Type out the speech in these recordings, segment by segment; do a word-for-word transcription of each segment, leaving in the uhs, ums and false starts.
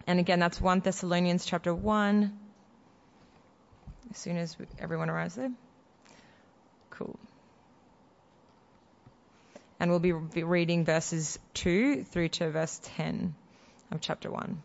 And again, that's First Thessalonians chapter one. As soon as everyone arrives there. Cool. And we'll be reading verses two through to verse ten of chapter one.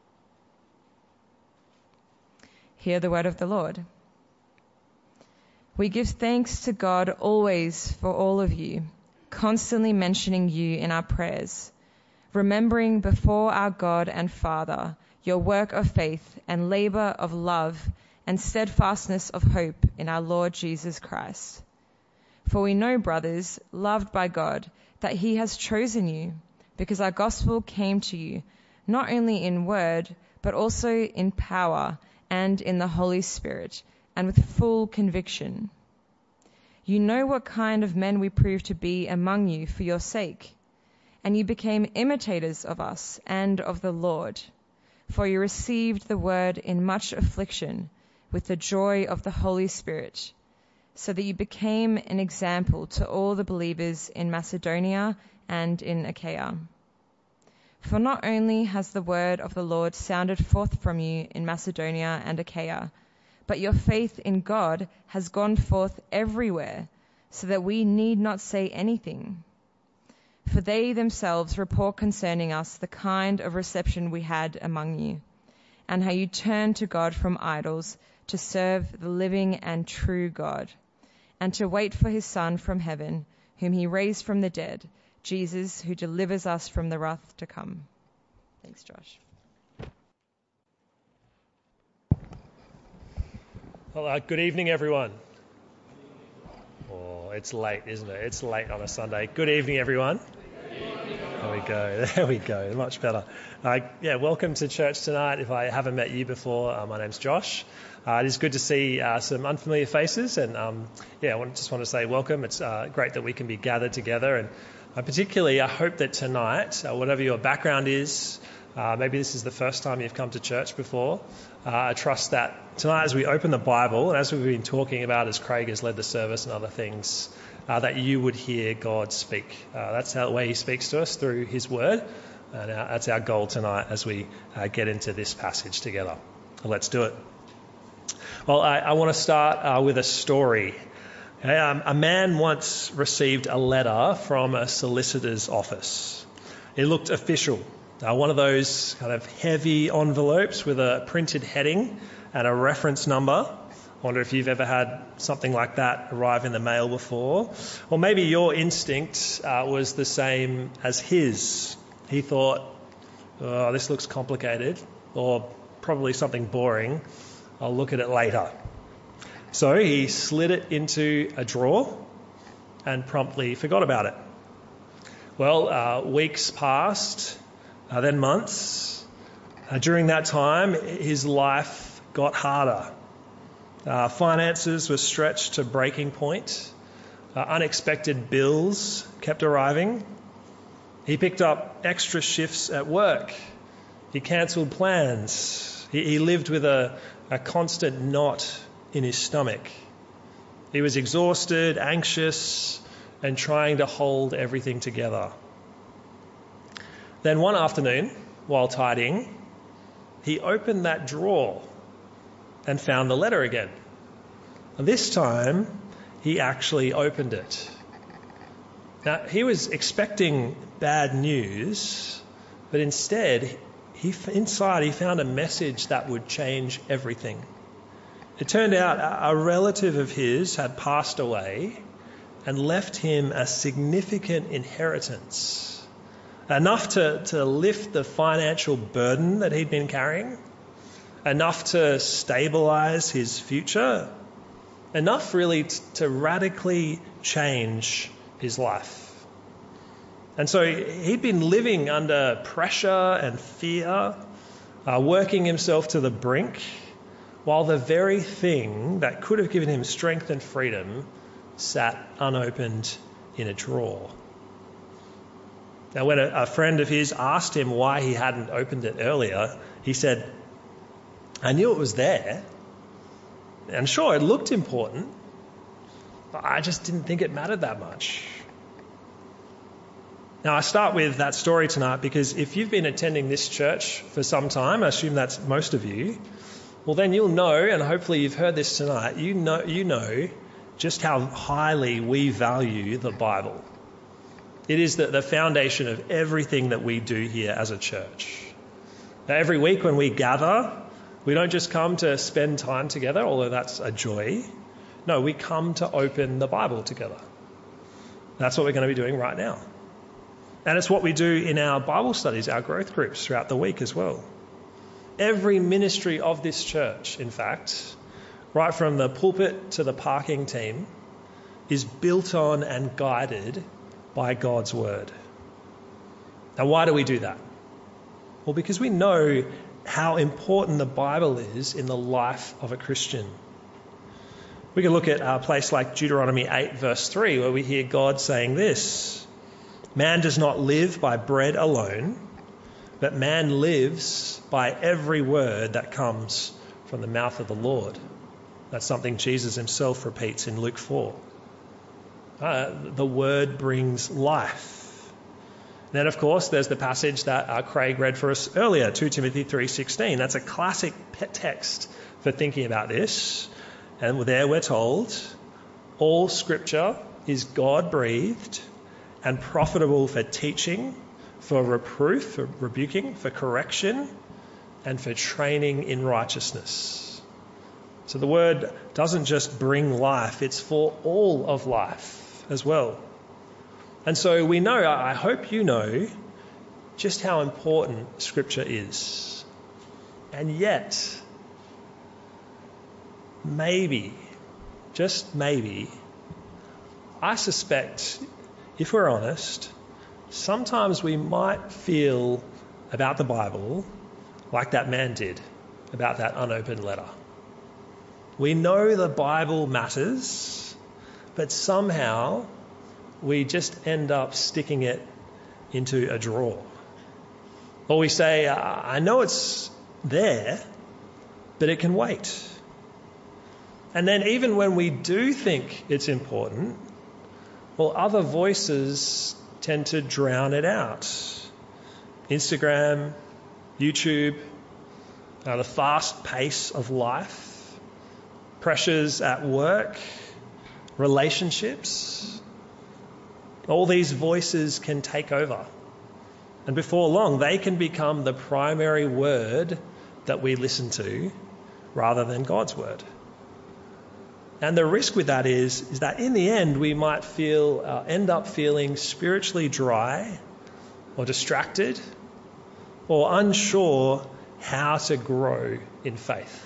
Hear the word of the Lord. We give thanks to God always for all of you, constantly mentioning you in our prayers, remembering before our God and Father your work of faith and labor of love and steadfastness of hope in our Lord Jesus Christ. For we know, brothers, loved by God, that he has chosen you, because our gospel came to you, not only in word, but also in power and in the Holy Spirit, and with full conviction. You know what kind of men we proved to be among you for your sake, and you became imitators of us and of the Lord. For you received the word in much affliction, with the joy of the Holy Spirit, so that you became an example to all the believers in Macedonia and in Achaia. For not only has the word of the Lord sounded forth from you in Macedonia and Achaia, but your faith in God has gone forth everywhere, so that we need not say anything. For they themselves report concerning us the kind of reception we had among you, and how you turned to God from idols to serve the living and true God, and to wait for his Son from heaven, whom he raised from the dead, Jesus, who delivers us from the wrath to come. Thanks, Josh. Well, uh, good evening, everyone. Oh, it's late, isn't it? It's late on a Sunday. Good evening, everyone. There we go. There we go. Much better. Uh, yeah, welcome to church tonight. If I haven't met you before, uh, my name's Josh. Uh, it is good to see uh, some unfamiliar faces, and um, yeah, I just want to say welcome. It's uh, great that we can be gathered together, and uh, particularly I hope that tonight, uh, whatever your background is, uh, maybe this is the first time you've come to church before, uh, I trust that tonight as we open the Bible, and as we've been talking about as Craig has led the service and other things, uh, that you would hear God speak. Uh, that's how the way he speaks to us, through his word, and uh, that's our goal tonight as we uh, get into this passage together. So let's do it. Well, I, I want to start uh, with a story. Okay, um, a man once received a letter from a solicitor's office. It looked official. Uh, one of those kind of heavy envelopes with a printed heading and a reference number. I wonder if you've ever had something like that arrive in the mail before. Or maybe your instinct uh, was the same as his. He thought, oh, this looks complicated, or probably something boring. I'll look at it later. So he slid it into a drawer and promptly forgot about it. Well, uh, weeks passed, uh, then months. Uh, during that time, his life got harder. Uh, finances were stretched to breaking point. Uh, unexpected bills kept arriving. He picked up extra shifts at work. He cancelled plans. He, he lived with a a constant knot in his stomach. He was exhausted, anxious, and trying to hold everything together. Then one afternoon, while tidying, he opened that drawer and found the letter again. And this time, he actually opened it. Now, he was expecting bad news, but instead, He, inside, he found a message that would change everything. It turned out a relative of his had passed away and left him a significant inheritance, enough to, to lift the financial burden that he'd been carrying, enough to stabilise his future, enough really t- to radically change his life. And so he'd been living under pressure and fear, uh, working himself to the brink, while the very thing that could have given him strength and freedom sat unopened in a drawer. Now, when a, a friend of his asked him why he hadn't opened it earlier, he said, I knew it was there, and sure, it looked important, but I just didn't think it mattered that much. Now, I start with that story tonight because if you've been attending this church for some time, I assume that's most of you, well, then you'll know, and hopefully you've heard this tonight, you know, you know just how highly we value the Bible. It is the, the foundation of everything that we do here as a church. Now, every week when we gather, we don't just come to spend time together, although that's a joy. No, we come to open the Bible together. That's what we're going to be doing right now. And it's what we do in our Bible studies, our growth groups throughout the week as well. Every ministry of this church, in fact, right from the pulpit to the parking team, is built on and guided by God's word. Now, why do we do that? Well, because we know how important the Bible is in the life of a Christian. We can look at a place like Deuteronomy eight, verse three, where we hear God saying this: "Man does not live by bread alone, but man lives by every word that comes from the mouth of the Lord." That's something Jesus himself repeats in Luke four. Uh, the word brings life. Then, of course, there's the passage that uh, Craig read for us earlier, Second Timothy three sixteen. That's a classic text for thinking about this. And there we're told, all scripture is God-breathed and profitable for teaching, for reproof, for rebuking, for correction, and for training in righteousness. So the word doesn't just bring life, it's for all of life as well. And so we know, I hope you know, just how important Scripture is. And yet, maybe, just maybe, I suspect, if we're honest, sometimes we might feel about the Bible like that man did about that unopened letter. We know the Bible matters, but somehow we just end up sticking it into a drawer. Or we say, I know it's there, but it can wait. And then even when we do think it's important, well, other voices tend to drown it out. Instagram, YouTube, uh, the fast pace of life, pressures at work, relationships. All these voices can take over. And before long, they can become the primary word that we listen to rather than God's word. And the risk with that is, is that in the end, we might feel, uh, end up feeling spiritually dry or distracted or unsure how to grow in faith.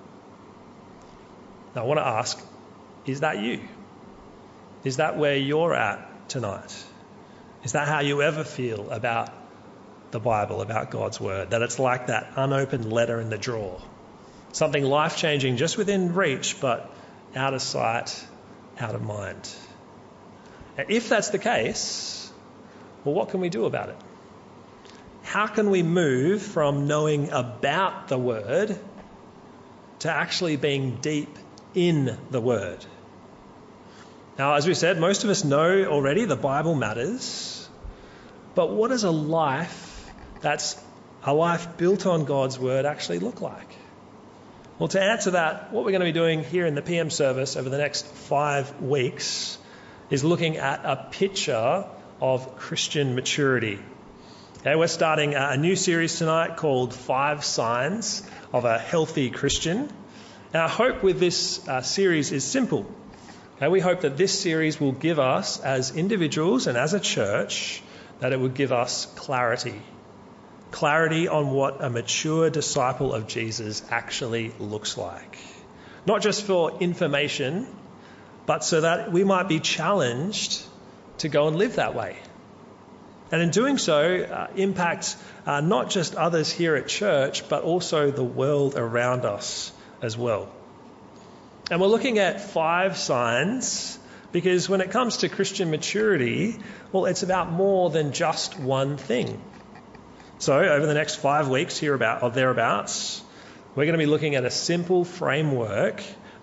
Now, I want to ask, is that you? Is that where you're at tonight? Is that how you ever feel about the Bible, about God's word? That it's like that unopened letter in the drawer. Something life-changing just within reach, but out of sight, out of mind. And if that's the case, well, what can we do about it? How can we move from knowing about the word to actually being deep in the word? Now, as we said, most of us know already the Bible matters, but what does a life that's a life built on God's word actually look like? Well, to answer that, what we're going to be doing here in the P M service over the next five weeks is looking at a picture of Christian maturity. Okay, we're starting a new series tonight called Five Signs of a Healthy Christian. And our hope with this uh, series is simple. Okay, we hope that this series will give us, as individuals and as a church, that it will give us clarity. Clarity on what a mature disciple of Jesus actually looks like. Not just for information, but so that we might be challenged to go and live that way. And in doing so, uh, impact uh, not just others here at church, but also the world around us as well. And we're looking at five signs because when it comes to Christian maturity, well, it's about more than just one thing. So over the next five weeks here about or thereabouts, we're going to be looking at a simple framework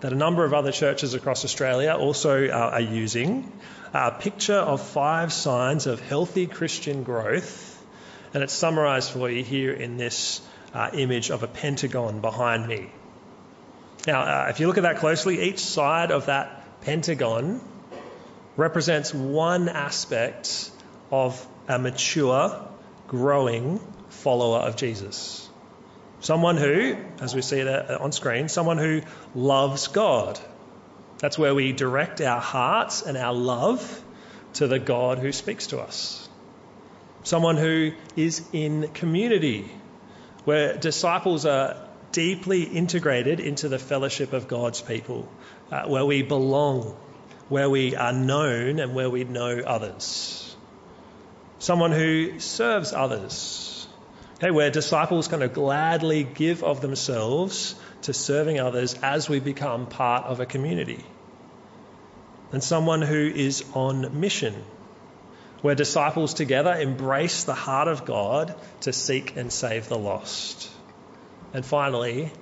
that a number of other churches across Australia also uh, are using, a picture of five signs of healthy Christian growth. And it's summarised for you here in this uh, image of a pentagon behind me. Now, uh, if you look at that closely, each side of that pentagon represents one aspect of a mature, growing follower of Jesus. Someone who, as we see it on screen, someone who loves God. That's where we direct our hearts and our love to the God who speaks to us. Someone who is in community, where disciples are deeply integrated into the fellowship of God's people, uh, where we belong, where we are known and where we know others. Someone who serves others, okay, where disciples kind of gladly give of themselves to serving others as we become part of a community. And someone who is on mission, where disciples together embrace the heart of God to seek and save the lost. And finally,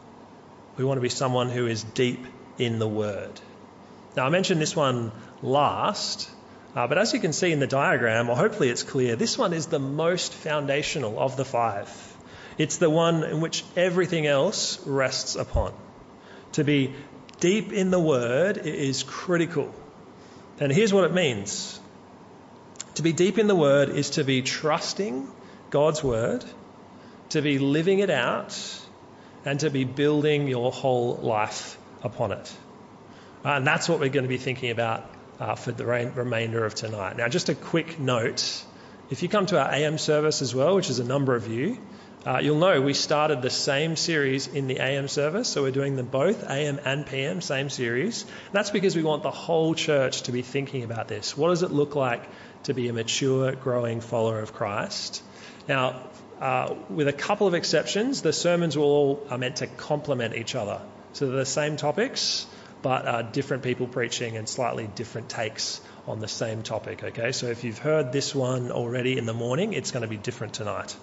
we want to be someone who is deep in the Word. Now, I mentioned this one last, uh, but as you can see in the diagram, or hopefully it's clear, this one is the most foundational of the five. It's the one in which everything else rests upon. To be deep in the Word is critical. And here's what it means. To be deep in the Word is to be trusting God's Word, to be living it out, and to be building your whole life upon it. Uh, and that's what we're going to be thinking about uh, for the re- remainder of tonight. Now, just a quick note. If you come to our A M service as well, which is a number of you, uh, you'll know we started the same series in the A M service. So we're doing them both, A M and P M, same series. And that's because we want the whole church to be thinking about this. What does it look like to be a mature, growing follower of Christ? Now, uh, with a couple of exceptions, the sermons will all are meant to complement each other. So they're the same topics, but uh, different people preaching and slightly different takes on the same topic, okay? So if you've heard this one already in the morning, it's going to be different tonight.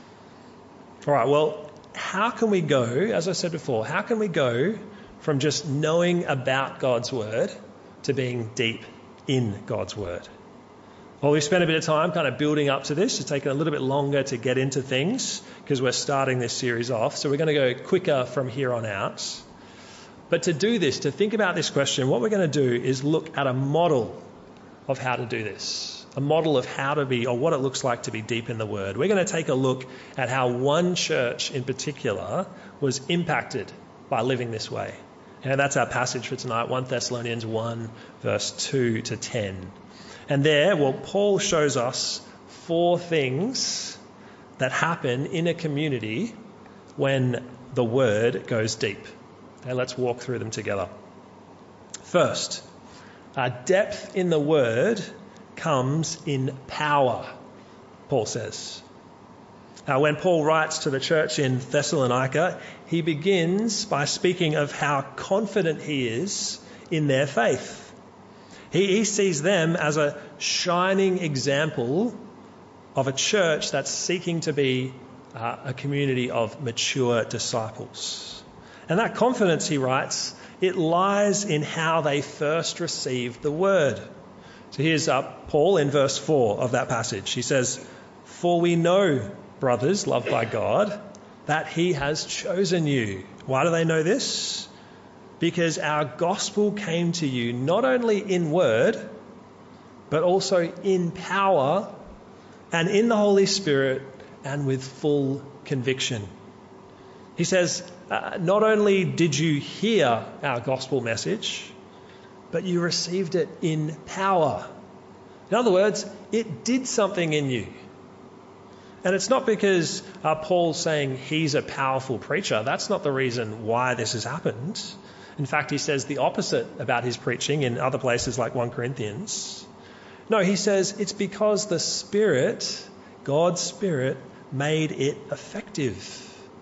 All right, well, how can we go, as I said before, how can we go from just knowing about God's Word to being deep in God's Word? Well, we've spent a bit of time kind of building up to this. It's taken a little bit longer to get into things because we're starting this series off. So we're going to go quicker from here on out. But to do this, to think about this question, what we're going to do is look at a model of how to do this, a model of how to be, or what it looks like to be deep in the Word. We're going to take a look at how one church in particular was impacted by living this way. And that's our passage for tonight, First Thessalonians one, verse two to ten. And there, well, Paul shows us four things that happen in a community when the Word goes deep. Okay, let's walk through them together. First, uh, depth in the Word comes in power, Paul says. Uh, when Paul writes to the church in Thessalonica, he begins by speaking of how confident he is in their faith. He, he sees them as a shining example of a church that's seeking to be uh, a community of mature disciples. And that confidence, he writes, it lies in how they first received the Word. So here's uh, Paul in verse four of that passage. He says, "For we know, brothers, loved by God, that He has chosen you." Why do they know this? Because our gospel came to you not only in word, but also in power and in the Holy Spirit and with full conviction. He says, uh, not only did you hear our gospel message, but you received it in power. In other words, it did something in you. And it's not because uh, Paul's saying he's a powerful preacher. That's not the reason why this has happened. In fact, he says the opposite about his preaching in other places like First Corinthians. No, he says it's because the Spirit, God's Spirit, made it effective.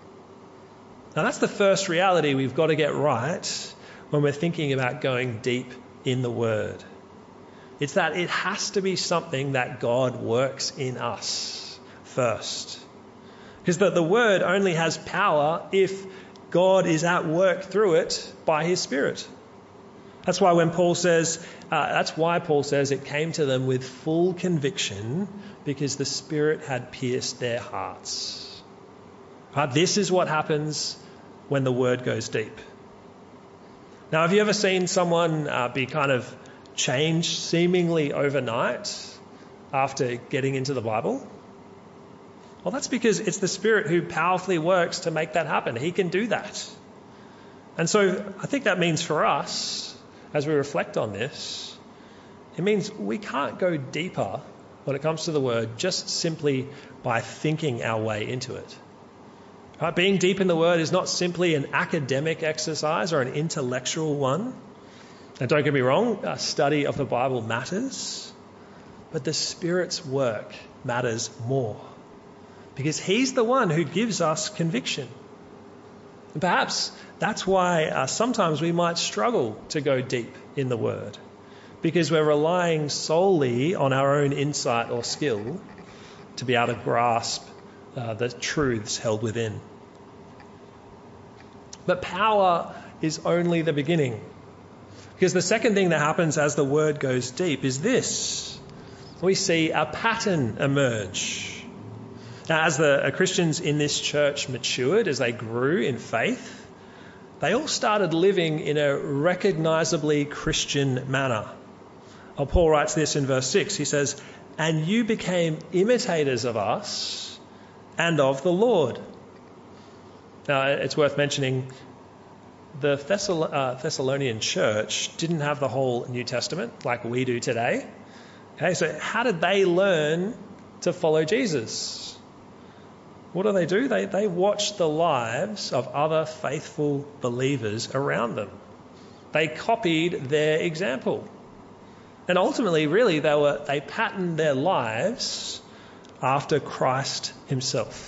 Now, that's the first reality we've got to get right when we're thinking about going deep in the Word. It's that it has to be something that God works in us first. Because the, the Word only has power if God is at work through it by his Spirit. That's why when Paul says, uh, that's why Paul says it came to them with full conviction because the Spirit had pierced their hearts. Uh, this is what happens when the word goes deep. Now, have you ever seen someone uh, be kind of changed seemingly overnight after getting into the Bible? Well, that's because it's the Spirit who powerfully works to make that happen. He can do that. And so I think that means for us, as we reflect on this, it means we can't go deeper when it comes to the word just simply by thinking our way into it. Right? Being deep in the word is not simply an academic exercise or an intellectual one. And don't get me wrong, a study of the Bible matters, but the Spirit's work matters more because he's the one who gives us conviction. And perhaps that's why uh, sometimes we might struggle to go deep in the word because we're relying solely on our own insight or skill to be able to grasp uh, the truths held within. But power is only the beginning, because the second thing that happens as the word goes deep is this. We see a pattern emerge. Now, as the uh, Christians in this church matured, as they grew in faith, they all started living in a recognisably Christian manner. Oh, Paul writes this in verse six. He says, "And you became imitators of us and of the Lord." Now, it's worth mentioning the Thessal- uh, Thessalonian church didn't have the whole New Testament like we do today. Okay, so how did they learn to follow Jesus? What do they do? They, they watch the lives of other faithful believers around them. They copied their example. And ultimately, really, they were they patterned their lives after Christ himself.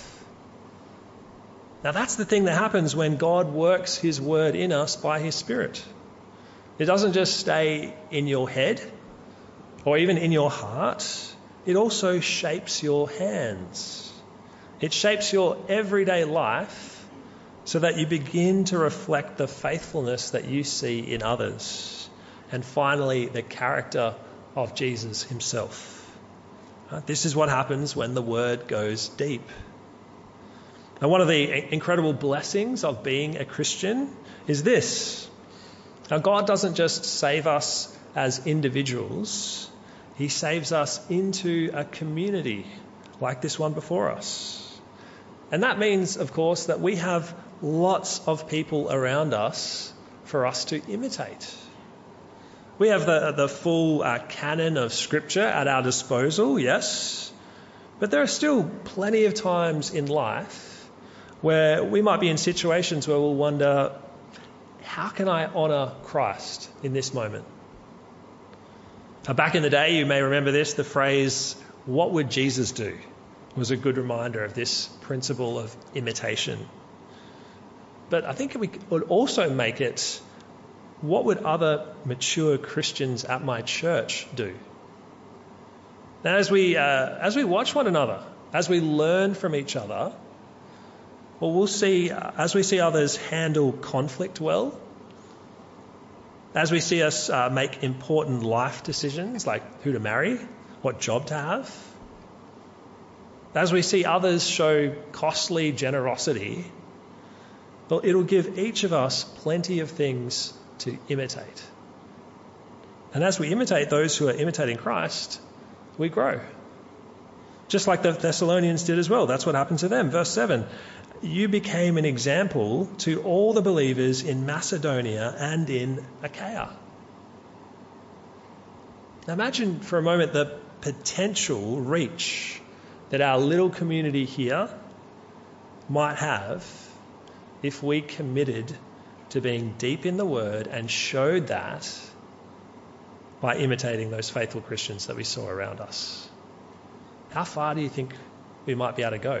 Now, that's the thing that happens when God works his word in us by his Spirit. It doesn't just stay in your head or even in your heart. It also shapes your hands. It shapes your everyday life so that you begin to reflect the faithfulness that you see in others. And finally, the character of Jesus himself. This is what happens when the word goes deep. Now, one of the incredible blessings of being a Christian is this. Now, God doesn't just save us as individuals. He saves us into a community like this one before us. And that means, of course, that we have lots of people around us for us to imitate. We have the, the full uh, canon of Scripture at our disposal, yes, but there are still plenty of times in life where we might be in situations where we'll wonder, how can I honour Christ in this moment? Now, back in the day, you may remember this, the phrase, "What would Jesus do?" was a good reminder of this principle of imitation. But I think we would also make it, what would other mature Christians at my church do? Now, as we uh, as we watch one another, as we learn from each other, well, we'll see uh, as we see others handle conflict well, as we see us uh, make important life decisions like who to marry, what job to have, as we see others show costly generosity, well, it'll give each of us plenty of things to imitate. And as we imitate those who are imitating Christ, we grow. Just like the Thessalonians did as well. That's what happened to them. Verse seven, "You became an example to all the believers in Macedonia and in Achaia." Now imagine for a moment the potential reach that our little community here might have if we committed to being deep in the Word and showed that by imitating those faithful Christians that we saw around us. How far do you think we might be able to go?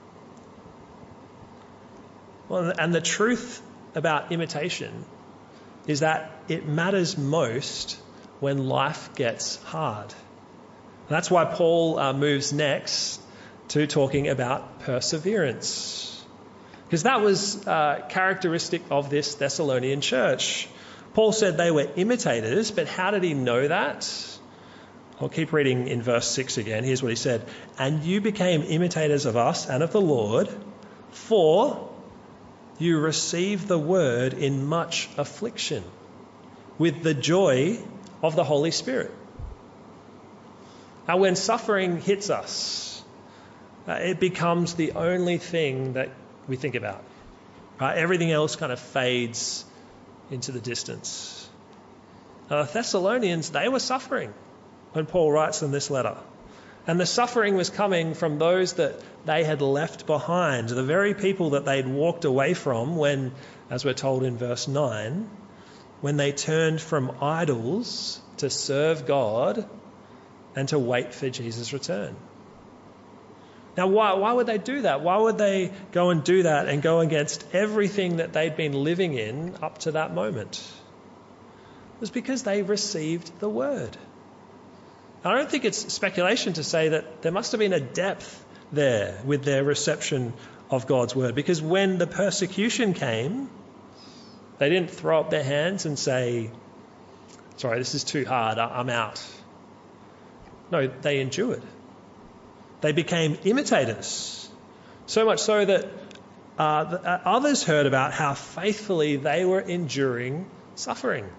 Well, and the truth about imitation is that it matters most when life gets hard. That's why Paul uh, moves next to talking about perseverance. Because that was uh, characteristic of this Thessalonian church. Paul said they were imitators, but how did he know that? I'll keep reading in verse six again. Here's what he said. And you became imitators of us and of the Lord, for you received the word in much affliction, with the joy of the Holy Spirit. Now, when suffering hits us, uh, it becomes the only thing that we think about. Right? Everything else kind of fades into the distance. Now, the Thessalonians, they were suffering when Paul writes them this letter. And the suffering was coming from those that they had left behind, the very people that they'd walked away from when, as we're told in verse nine, when they turned from idols to serve God and to wait for Jesus' return. Now, why, why would they do that? Why would they go and do that and go against everything that they'd been living in up to that moment? It was because they received the word. I don't think it's speculation to say that there must have been a depth there with their reception of God's word, because when the persecution came, they didn't throw up their hands and say, sorry, this is too hard, I'm out. No, they endured. They became imitators, so much so that uh, the, uh, others heard about how faithfully they were enduring suffering.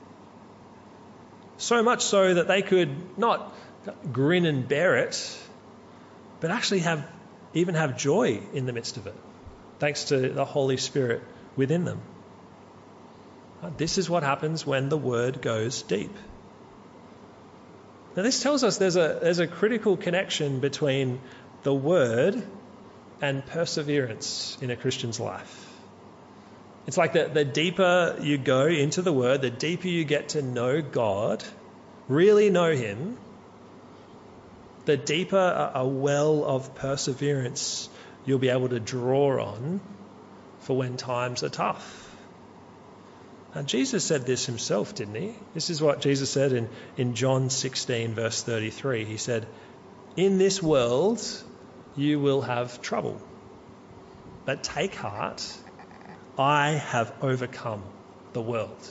So much so that they could not grin and bear it, but actually have even have joy in the midst of it, thanks to the Holy Spirit within them. This is what happens when the word goes deep. Now, this tells us there's a there's a critical connection between the word and perseverance in a Christian's life. It's like the, the deeper you go into the word, the deeper you get to know God, really know him, the deeper a, a well of perseverance you'll be able to draw on for when times are tough. And Jesus said this himself, didn't he? This is what Jesus said in, in John sixteen, verse thirty-three. He said, in this world you will have trouble, but take heart, I have overcome the world.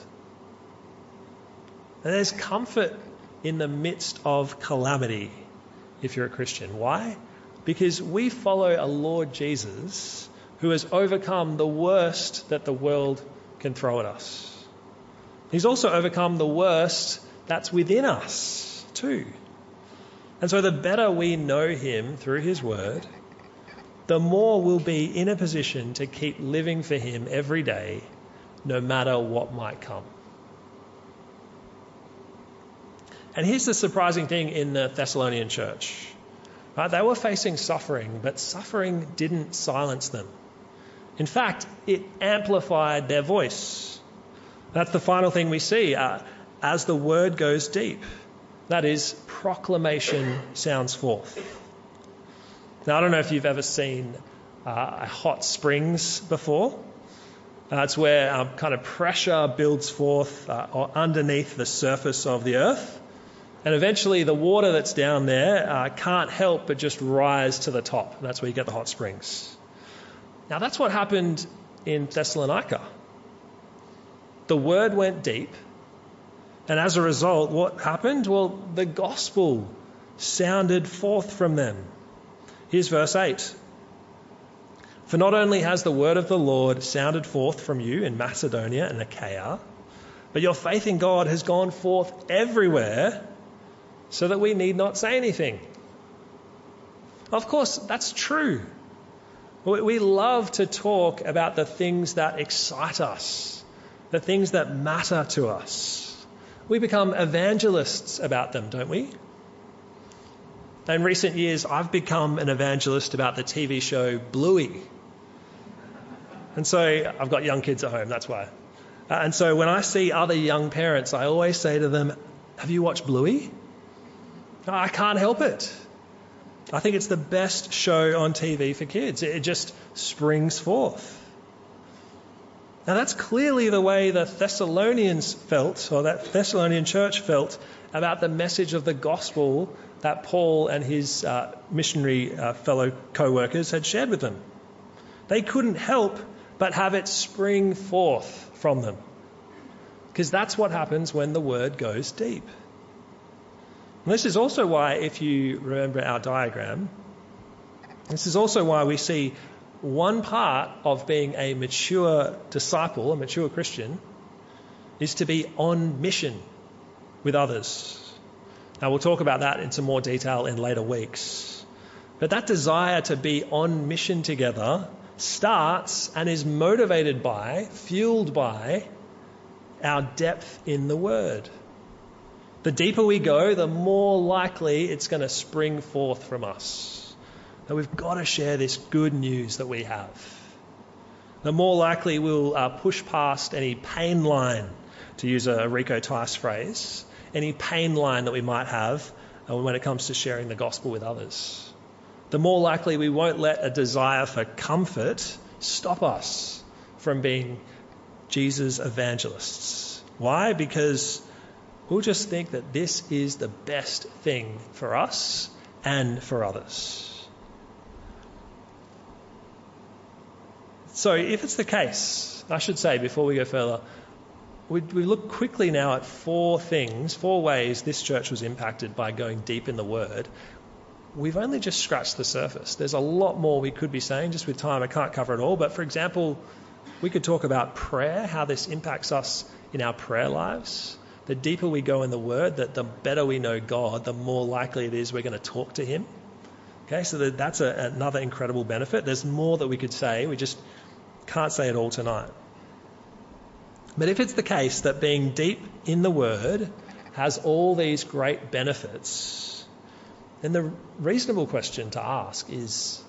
And there's comfort in the midst of calamity if you're a Christian. Why? Because we follow a Lord Jesus who has overcome the worst that the world can throw at us. He's also overcome the worst that's within us too. And so the better we know him through his word, the more we'll be in a position to keep living for him every day, no matter what might come. And here's the surprising thing in the Thessalonian church. Right? They were facing suffering, but suffering didn't silence them. In fact, it amplified their voice. That's the final thing we see uh, as the word goes deep. That is, proclamation sounds forth. Now, I don't know if you've ever seen uh, hot springs before. Uh, it's where um, kind of pressure builds forth uh, underneath the surface of the earth. And eventually the water that's down there uh, can't help but just rise to the top. That's where you get the hot springs. Now, that's what happened in Thessalonica. The word went deep. And as a result, what happened? Well, the gospel sounded forth from them. Here's verse eight. For not only has the word of the Lord sounded forth from you in Macedonia and Achaia, but your faith in God has gone forth everywhere, so that we need not say anything. Of course, that's true. We love to talk about the things that excite us, the things that matter to us. We become evangelists about them, don't we? In recent years, I've become an evangelist about the T V show Bluey. And so I've got young kids at home, that's why. Uh, and so when I see other young parents, I always say to them, have you watched Bluey? No, I can't help it. I think it's the best show on T V for kids. It just springs forth. Now that's clearly the way the Thessalonians felt, or that Thessalonian church felt, about the message of the gospel that Paul and his uh, missionary uh, fellow co-workers had shared with them. They couldn't help but have it spring forth from them. Because that's what happens when the word goes deep. And this is also why, if you remember our diagram, this is also why we see one part of being a mature disciple, a mature Christian, is to be on mission with others. Now, we'll talk about that in some more detail in later weeks. But that desire to be on mission together starts and is motivated by, fueled by, our depth in the Word. The deeper we go, the more likely it's going to spring forth from us. That we've got to share this good news that we have. The more likely we'll uh, push past any pain line, to use a Rico Tice phrase, any pain line that we might have uh, when it comes to sharing the gospel with others. The more likely we won't let a desire for comfort stop us from being Jesus evangelists. Why? Because we'll just think that this is the best thing for us and for others. So if it's the case, I should say before we go further, we, we look quickly now at four things, four ways this church was impacted by going deep in the Word. We've only just scratched the surface. There's a lot more we could be saying. Just with time, I can't cover it all. But for example, we could talk about prayer, how this impacts us in our prayer lives. The deeper we go in the Word, that the better we know God, the more likely it is we're going to talk to Him. Okay, so that, that's a, another incredible benefit. There's more that we could say. We just can't say it all tonight. But if it's the case that being deep in the Word has all these great benefits, then the reasonable question to ask is,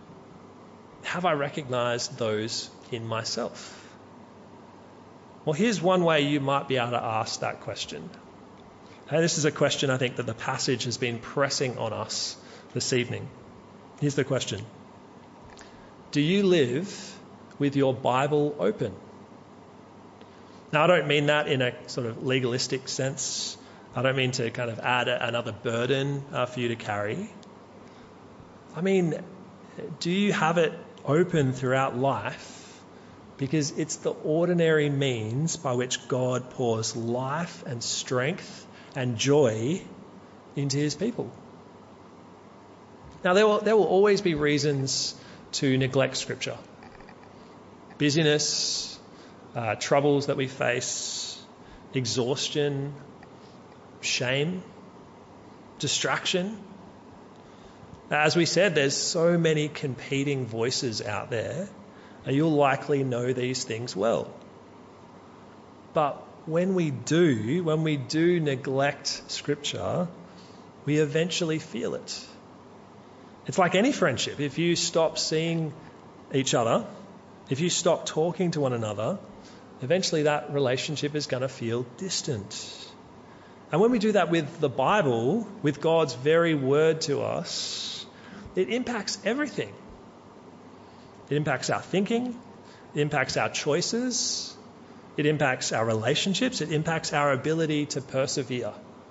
have I recognised those in myself? Well, here's one way you might be able to ask that question. Hey, this is a question I think that the passage has been pressing on us this evening. Here's the question. Do you live with your Bible open? Now, I don't mean that in a sort of legalistic sense. I don't mean to kind of add a, another burden uh, for you to carry. I mean, do you have it open throughout life? Because it's the ordinary means by which God pours life and strength and joy into His people. Now, there will, there will always be reasons to neglect Scripture. Busyness, uh, troubles that we face, exhaustion, shame, distraction. As we said, there's so many competing voices out there, and you'll likely know these things well. But when we do, when we do neglect Scripture, we eventually feel it. It's like any friendship. If you stop seeing each other, if you stop talking to one another, eventually that relationship is going to feel distant. And when we do that with the Bible, with God's very word to us, it impacts everything. It impacts our thinking, it impacts our choices, it impacts our relationships, it impacts our ability to persevere.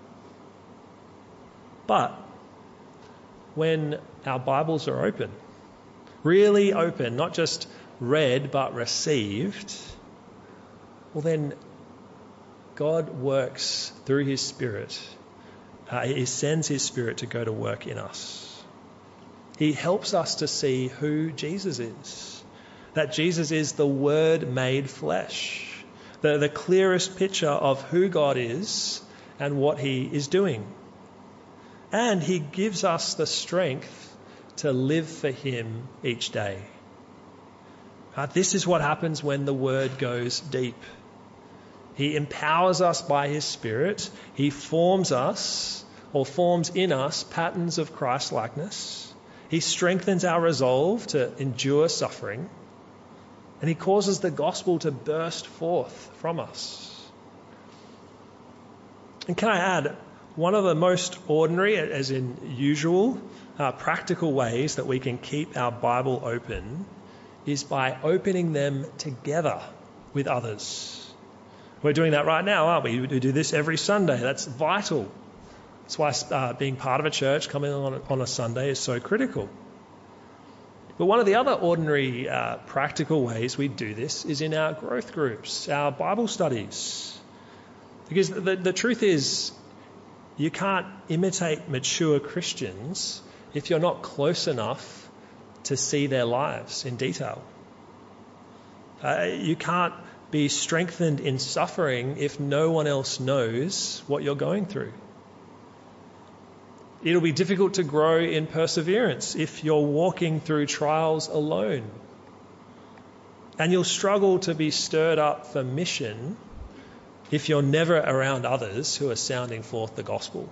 But when our Bibles are open, really open, not just read but received, well then God works through His Spirit. Uh, he sends His Spirit to go to work in us. He helps us to see who Jesus is. That Jesus is the Word made flesh. The, the clearest picture of who God is and what He is doing. And He gives us the strength to live for Him each day. Uh, this is what happens when the Word goes deep. He empowers us by His Spirit. He forms us, or forms in us, patterns of Christ-likeness. He strengthens our resolve to endure suffering. And He causes the gospel to burst forth from us. And can I add, one of the most ordinary, as in usual, uh, practical ways that we can keep our Bible open is by opening them together with others. We're doing that right now, aren't we? We do this every Sunday. That's vital. That's why uh, being part of a church, coming on on a Sunday, is so critical. But one of the other ordinary uh, practical ways we do this is in our growth groups, our Bible studies. Because the, the truth is, you can't imitate mature Christians if you're not close enough to see their lives in detail. Uh, you can't be strengthened in suffering if no one else knows what you're going through. It'll be difficult to grow in perseverance if you're walking through trials alone. And you'll struggle to be stirred up for mission if you're never around others who are sounding forth the gospel.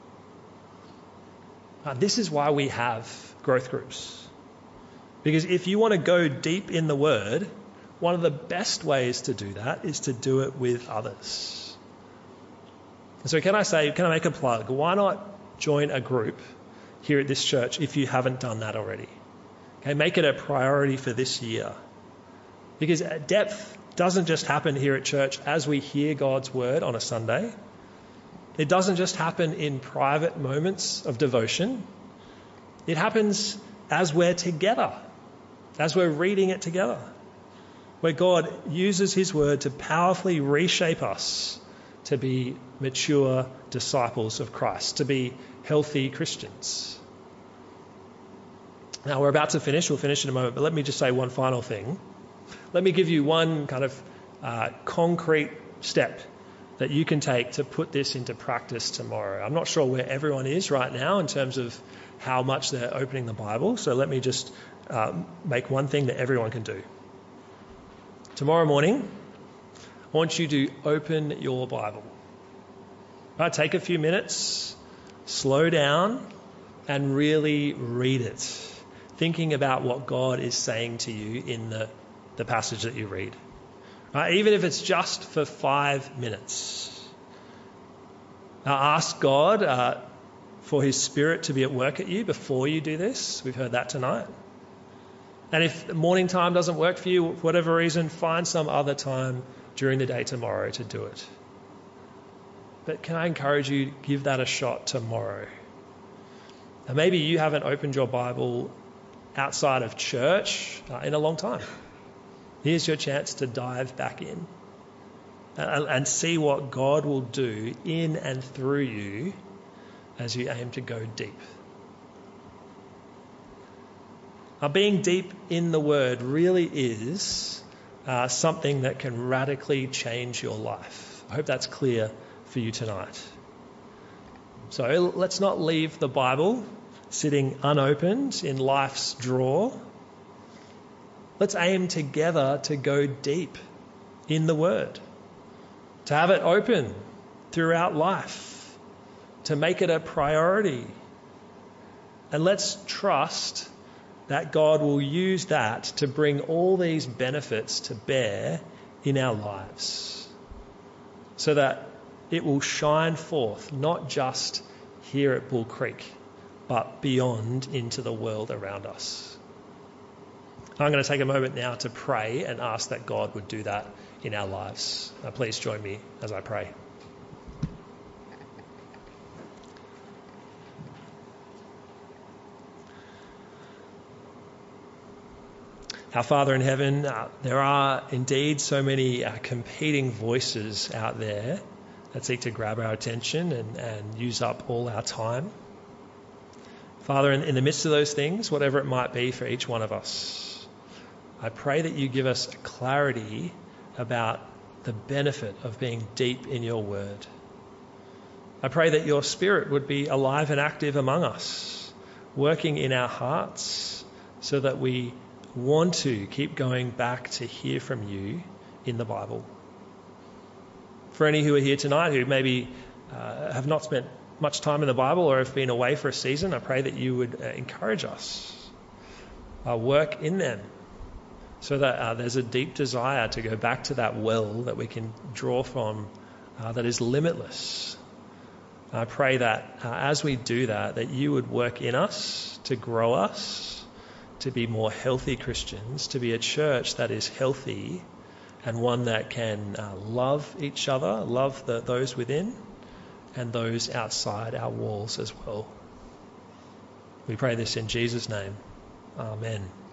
Uh, this is why we have growth groups. Because if you want to go deep in the Word, one of the best ways to do that is to do it with others. So can I say, can I make a plug? Why not join a group here at this church if you haven't done that already? Okay, make it a priority for this year. Because depth doesn't just happen here at church as we hear God's word on a Sunday. It doesn't just happen in private moments of devotion. It happens as we're together, as we're reading it together, where God uses his word to powerfully reshape us to be mature disciples of Christ, to be healthy Christians. Now, we're about to finish. We'll finish in a moment, but let me just say one final thing. Let me give you one kind of uh, concrete step that you can take to put this into practice tomorrow. I'm not sure where everyone is right now in terms of how much they're opening the Bible, so let me just uh, make one thing that everyone can do. Tomorrow morning, I want you to open your Bible. Right, take a few minutes, slow down, and really read it, thinking about what God is saying to you in the, the passage that you read. Right, even if it's just for five minutes. Now ask God uh, for his Spirit to be at work at you before you do this. We've heard that tonight. And if morning time doesn't work for you, for whatever reason, find some other time during the day tomorrow to do it. But can I encourage you to give that a shot tomorrow? Now maybe you haven't opened your Bible outside of church uh, in a long time. Here's your chance to dive back in and, and see what God will do in and through you as you aim to go deep. Now, being deep in the Word really is uh, something that can radically change your life. I hope that's clear for you tonight. So let's not leave the Bible sitting unopened in life's drawer. Let's aim together to go deep in the Word, to have it open throughout life, to make it a priority. And let's trust that God will use that to bring all these benefits to bear in our lives, so that it will shine forth, not just here at Bull Creek, but beyond into the world around us. I'm going to take a moment now to pray and ask that God would do that in our lives. Now, please join me as I pray. Our Father in heaven, uh, there are indeed so many uh, competing voices out there that seek to grab our attention and, and use up all our time. Father, in, in the midst of those things, whatever it might be for each one of us, I pray that you give us clarity about the benefit of being deep in your word. I pray that your Spirit would be alive and active among us, working in our hearts so that we want to keep going back to hear from you in the Bible. For any who are here tonight who maybe uh, have not spent much time in the Bible or have been away for a season, I pray that you would uh, encourage us, uh, work in them, so that uh, there's a deep desire to go back to that well that we can draw from uh, that is limitless. I pray that uh, as we do that, that you would work in us to grow us, to be more healthy Christians, to be a church that is healthy and one that can uh, love each other, love the, those within and those outside our walls as well. We pray this in Jesus' name. Amen.